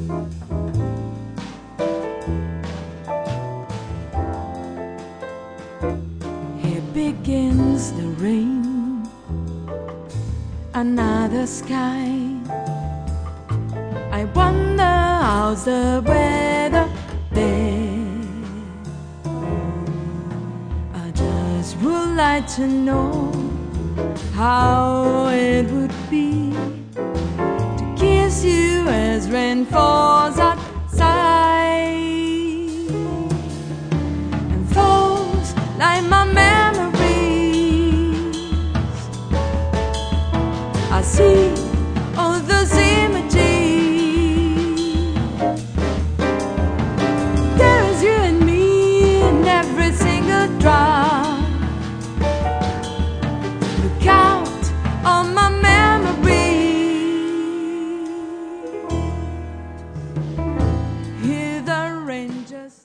Here begins the rain, another sky. I wonder how's the weather there. I just would like to know how it would be to kiss you as rain falls outside, and falls like my memories. I see all those images. There is you and me in every single drop. Look out on my memories.